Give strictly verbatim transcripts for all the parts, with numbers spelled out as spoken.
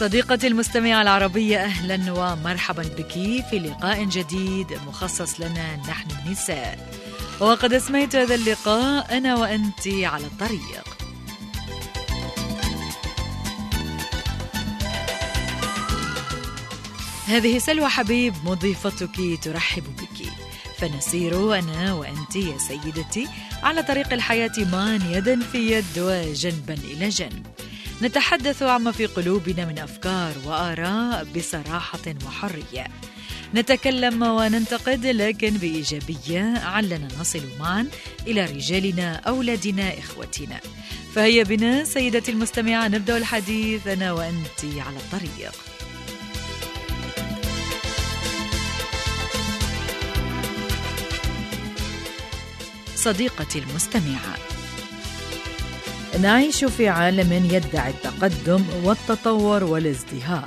صديقتي المستمعة العربية، أهلا ومرحبا بك في لقاء جديد مخصص لنا نحن النساء. وقد أسميت هذا اللقاء أنا وأنت على الطريق. هذه سلوى حبيب مضيفتك ترحب بك، فنسير أنا وأنت يا سيدتي على طريق الحياة معا يدا في يد وجنبا إلى جنب، نتحدث عما في قلوبنا من أفكار وآراء بصراحة وحرية، نتكلم وننتقد لكن بإيجابية علنا نصل معا إلى رجالنا، أولادنا، إخوتنا. فهيا بنا سيدتي المستمعة نبدأ الحديث أنا وأنت على الطريق. صديقتي المستمعة، نعيش في عالم يدعي التقدم والتطور والازدهار،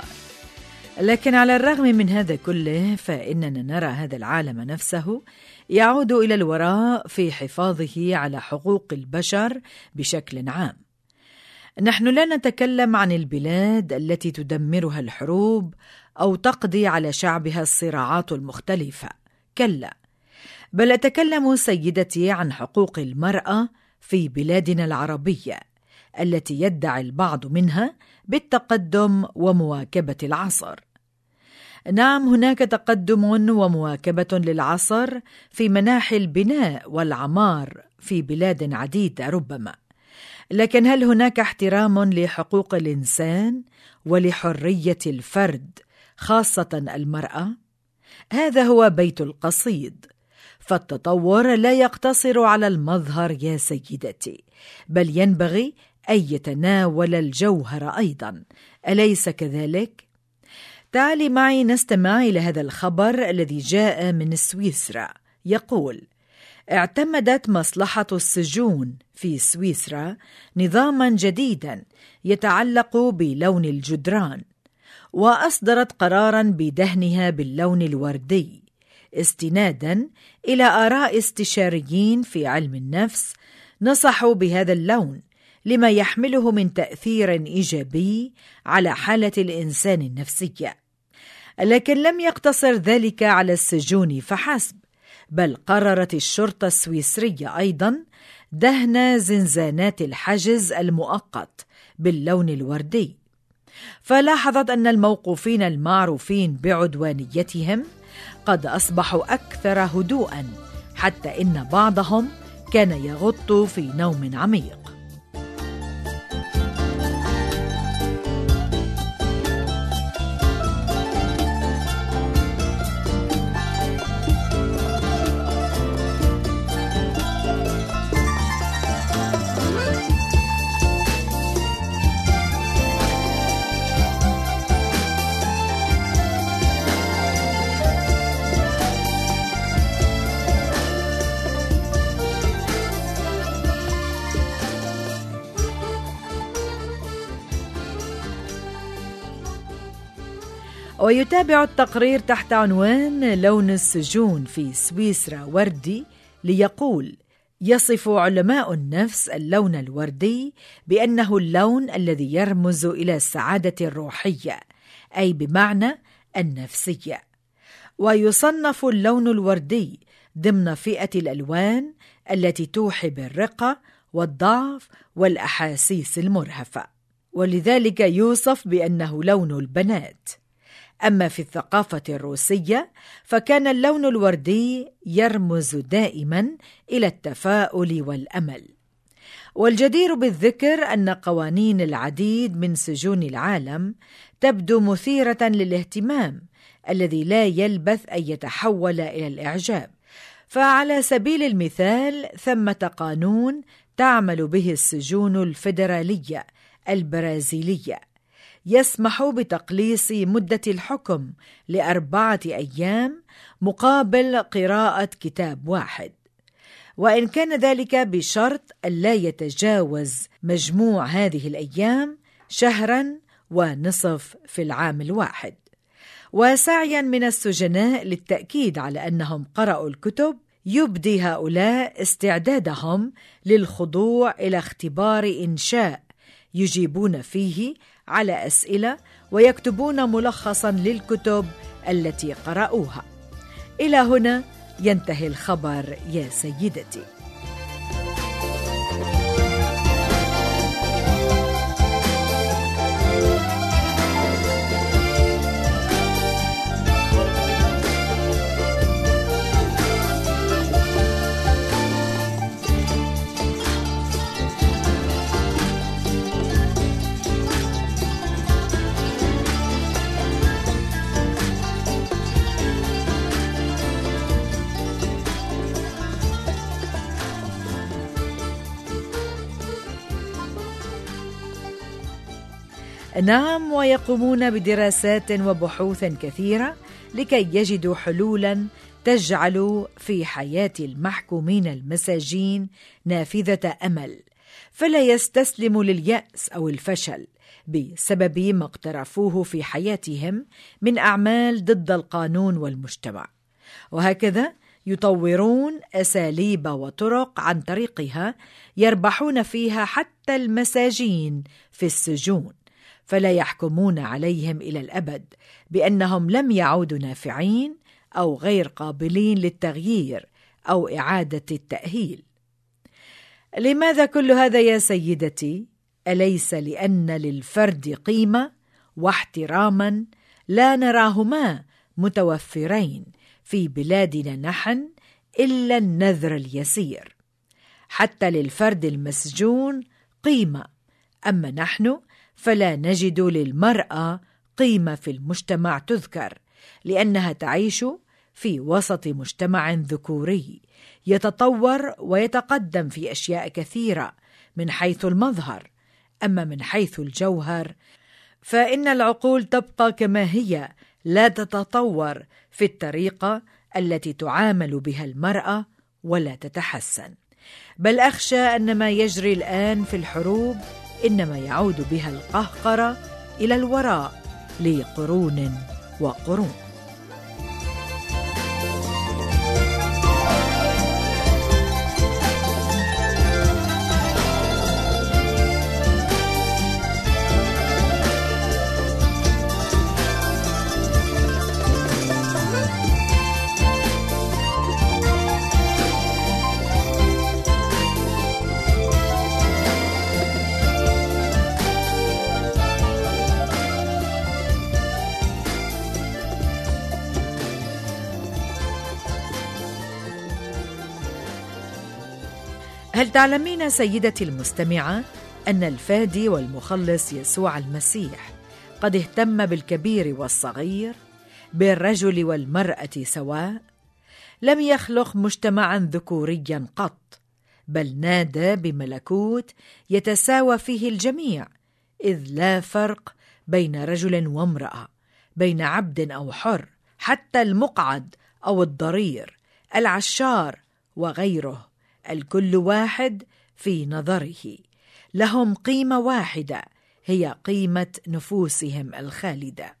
لكن على الرغم من هذا كله فإننا نرى هذا العالم نفسه يعود إلى الوراء في حفاظه على حقوق البشر بشكل عام. نحن لا نتكلم عن البلاد التي تدمرها الحروب أو تقضي على شعبها الصراعات المختلفة، كلا، بل أتكلم سيدتي عن حقوق المرأة في بلادنا العربية التي يدعي البعض منها بالتقدم ومواكبة العصر. نعم، هناك تقدم ومواكبة للعصر في مناحي البناء والعمار في بلاد عديدة ربما، لكن هل هناك احترام لحقوق الإنسان ولحرية الفرد خاصة المرأة؟ هذا هو بيت القصيد. فالتطور لا يقتصر على المظهر يا سيدتي، بل ينبغي أن يتناول الجوهر أيضا، أليس كذلك؟ تعالي معي نستمع إلى هذا الخبر الذي جاء من سويسرا. يقول: اعتمدت مصلحة السجون في سويسرا نظاما جديدا يتعلق بلون الجدران، وأصدرت قرارا بدهنها باللون الوردي استنادا إلى آراء استشاريين في علم النفس نصحوا بهذا اللون لما يحمله من تأثير إيجابي على حالة الإنسان النفسية. لكن لم يقتصر ذلك على السجون فحسب، بل قررت الشرطة السويسرية أيضا دهن زنزانات الحجز المؤقت باللون الوردي، فلاحظت أن الموقوفين المعروفين بعدوانيتهم قد أصبحوا أكثر هدوءا، حتى إن بعضهم كان يغط في نوم عميق. ويتابع التقرير تحت عنوان لون السجون في سويسرا وردي ليقول: يصف علماء النفس اللون الوردي بأنه اللون الذي يرمز إلى السعادة الروحية، أي بمعنى النفسية، ويصنف اللون الوردي ضمن فئة الألوان التي توحي بالرقة والضعف والأحاسيس المرهفة، ولذلك يوصف بأنه لون البنات. أما في الثقافة الروسية فكان اللون الوردي يرمز دائما إلى التفاؤل والأمل. والجدير بالذكر أن قوانين العديد من سجون العالم تبدو مثيرة للاهتمام الذي لا يلبث أن يتحول إلى الإعجاب. فعلى سبيل المثال ثمة قانون تعمل به السجون الفيدرالية البرازيلية يسمح بتقليص مدة الحكم لأربعة أيام مقابل قراءة كتاب واحد، وإن كان ذلك بشرط ألا يتجاوز مجموع هذه الأيام شهرا ونصف في العام الواحد. وسعيا من السجناء للتأكيد على أنهم قرأوا الكتب، يبدي هؤلاء استعدادهم للخضوع إلى اختبار إنشاء يجيبون فيه على أسئلة ويكتبون ملخصاً للكتب التي قرأوها. إلى هنا ينتهي الخبر يا سيدتي. نعم، ويقومون بدراسات وبحوث كثيرة لكي يجدوا حلولاً تجعل في حياة المحكومين المساجين نافذة أمل، فلا يستسلموا لليأس أو الفشل بسبب ما اقترفوه في حياتهم من أعمال ضد القانون والمجتمع، وهكذا يطورون أساليب وطرق عن طريقها يربحون فيها حتى المساجين في السجون، فلا يحكمون عليهم إلى الأبد بأنهم لم يعودوا نافعين أو غير قابلين للتغيير أو إعادة التأهيل. لماذا كل هذا يا سيدتي؟ أليس لأن للفرد قيمة واحتراما لا نراهما متوفرين في بلادنا نحن إلا النذر اليسير؟ حتى للفرد المسجون قيمة، أما نحن فلا نجد للمرأة قيمة في المجتمع تذكر، لأنها تعيش في وسط مجتمع ذكوري يتطور ويتقدم في أشياء كثيرة من حيث المظهر، أما من حيث الجوهر فإن العقول تبقى كما هي، لا تتطور في الطريقة التي تعامل بها المرأة ولا تتحسن. بل أخشى أن ما يجري الآن في الحروب إنما يعود بها القهقرة إلى الوراء لقرون وقرون. هل تعلمين سيدتي المستمعة أن الفادي والمخلص يسوع المسيح قد اهتم بالكبير والصغير، بالرجل والمرأة سواء؟ لم يخلق مجتمعا ذكوريا قط، بل نادى بملكوت يتساوى فيه الجميع، إذ لا فرق بين رجل وامرأة، بين عبد أو حر، حتى المقعد أو الضرير، العشار وغيره، الكل واحد في نظره، لهم قيمة واحدة هي قيمة نفوسهم الخالدة.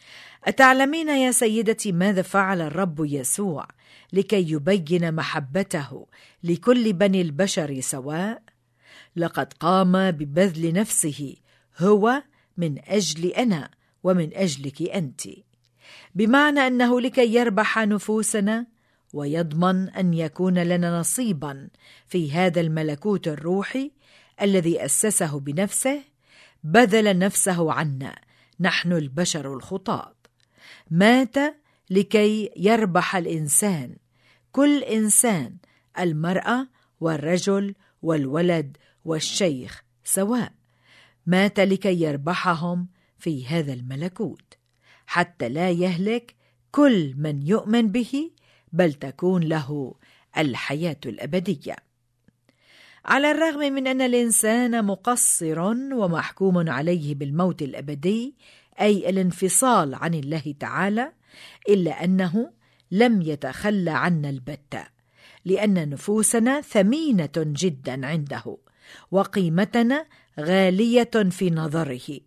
أتعلمين يا سيدتي ماذا فعل الرب يسوع لكي يبين محبته لكل بني البشر سواء؟ لقد قام ببذل نفسه هو من أجل أنا ومن أجلك أنت، بمعنى أنه لكي يربح نفوسنا ويضمن أن يكون لنا نصيبا في هذا الملكوت الروحي الذي أسسه بنفسه، بذل نفسه عنا نحن البشر الخطاة. مات لكي يربح الإنسان، كل إنسان، المرأة والرجل والولد والشيخ سواء، مات لكي يربحهم في هذا الملكوت، حتى لا يهلك كل من يؤمن به، بل تكون له الحياة الأبدية. على الرغم من أن الإنسان مقصر ومحكوم عليه بالموت الأبدي، أي الانفصال عن الله تعالى، إلا أنه لم يتخلى عنا البتة، لأن نفوسنا ثمينة جدا عنده وقيمتنا غالية في نظره،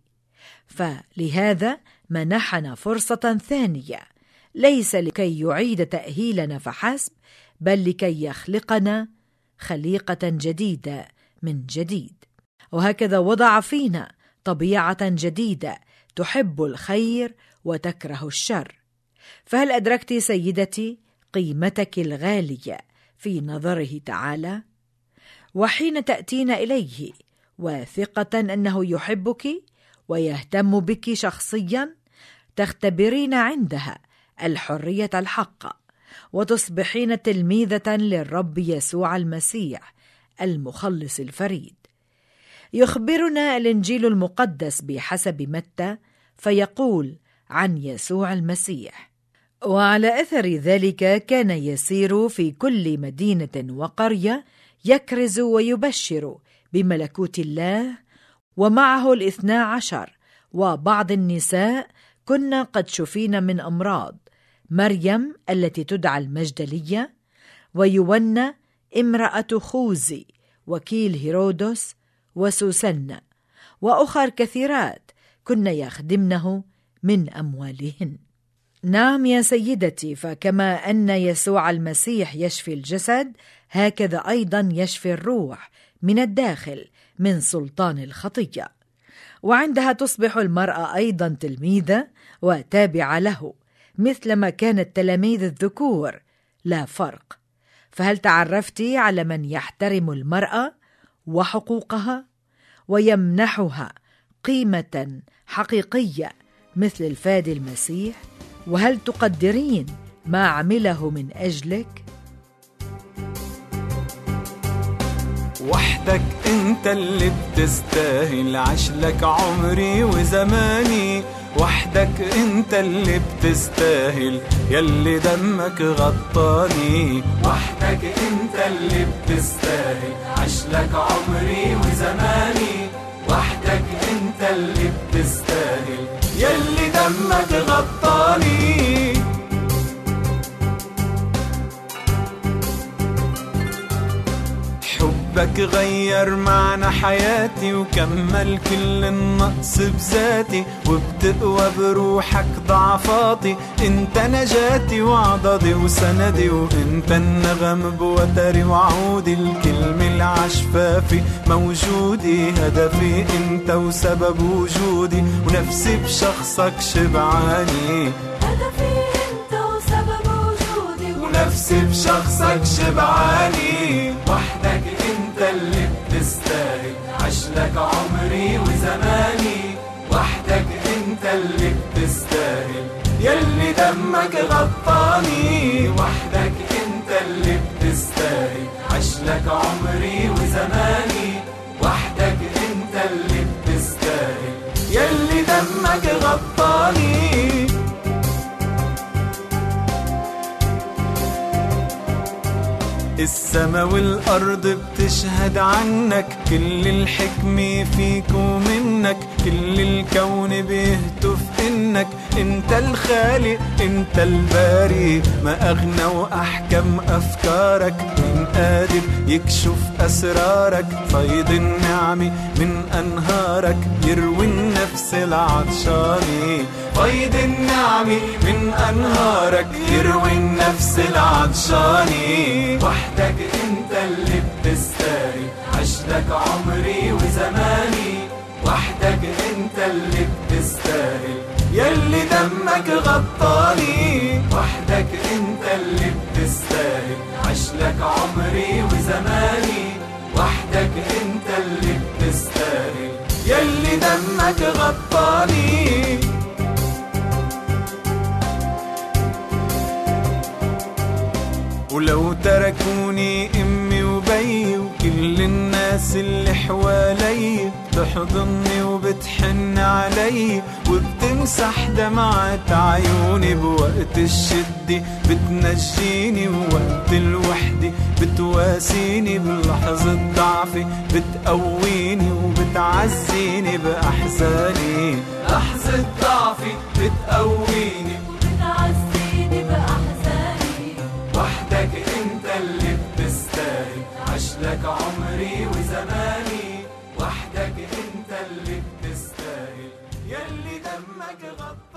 فلهذا منحنا فرصة ثانية، ليس لكي يعيد تأهيلنا فحسب، بل لكي يخلقنا خليقة جديدة من جديد. وهكذا وضع فينا طبيعة جديدة تحب الخير وتكره الشر. فهل أدركت سيدتي قيمتك الغالية في نظره تعالى؟ وحين تأتين إليه واثقة أنه يحبك ويهتم بك شخصيا، تختبرين عندها الحرية الحقة، وتصبحين تلميذة للرب يسوع المسيح المخلص الفريد. يخبرنا الإنجيل المقدس بحسب متى فيقول عن يسوع المسيح: وعلى أثر ذلك كان يسير في كل مدينة وقرية يكرز ويبشر بملكوت الله، ومعه الاثنا عشر وبعض النساء كنا قد شفين من أمراض، مريم التي تدعى المجدلية، ويونا امرأة خوذي وكيل هيرودس، وسوسنة، وأخر كثيرات كن يخدمنه من أموالهن. نعم يا سيدتي، فكما أن يسوع المسيح يشفي الجسد، هكذا أيضا يشفي الروح من الداخل من سلطان الخطية. وعندها تصبح المرأة أيضا تلميذة وتابعة له، مثلما كان التلاميذ الذكور، لا فرق. فهل تعرفت على من يحترم المرأة وحقوقها ويمنحها قيمة حقيقية مثل الفادي المسيح؟ وهل تقدرين ما عمله من أجلك؟ وحدك انت اللي بتستاهل عشلك عمري وزماني، وحدك انت اللي بتستاهل يلي دمك غطاني، وحدك انت اللي بتستاهل عشلك عمري وزماني، وحدك انت اللي بتستاهل يلي دمك غطاني. حبك غير معنى حياتي وكمل كل النقص بذاتي، وبتقوى بروحك ضعفاتي، انت نجاتي وعضدي وسندي، وانت النغم بوتري وعودي، الكلمة العشفافي موجودي، هدفي انت وسبب وجودي، ونفسي بشخصك شبعاني، هدفي انت وسبب وجودي، ونفسي بشخصك شبعاني. وحدك انت اللي بتستاهل عشلك عمري وزماني، وحدك انت اللي بتستاهل يلي دمك غطاني، وحدك انت اللي بتستاهل عشلك عمري وزماني، وحدك انت اللي بتستاهل يلي دمك غطاني. السما والأرض بتشهد عنك، كل الحكمة فيك ومنك، كل الكون بيهتف إنك انت الخالق انت الباري، ما أغنى وأحكم أفكارك، من قادر يكشف أسرارك، فيض النعمة من أنهارك، يروي النفس العطشاني، فيض النعمة من أنهارك، يروي النفس العطشاني. وحدك انت اللي بتستاهل عشلك عمري وزماني، وحدك انت اللي بتستاهل يلي دمك غطاني، وحدك انت اللي بتستاهل عشلك عمري وزماني، وحدك انت اللي بتستاهل يلي دمك غطاني. ولو تركوني امي وبي وكل الناس اللي حوالي، بتحضني وبتحن علي وبتمسح دمعة عيوني، بوقت الشدة بتنجيني ووقت الوحدة بتواسيني، بلحظة ضعفي بتقويني وبتعزيني بأحزاني، لحظة ضعفي بتقويني وبتعزيني بأحزاني. وحدك انت اللي بتستاهل عشلك عمري وزماني، وحدك انت اللي بتستاهل يلي دمك غطى